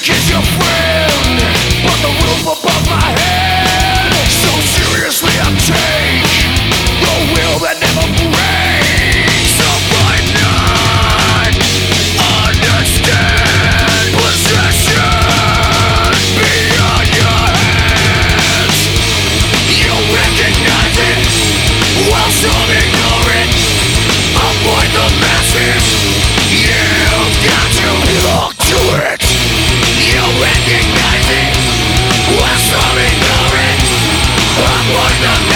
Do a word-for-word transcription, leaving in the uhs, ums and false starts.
is your friend, but the roof above my head. So seriously I take the will that never breaks. So why not understand possession beyond your hands? You recognize it while some ignore it. Avoid the masses, you've got to belong to it. You recognize it while some ignore it. Avoid the masses.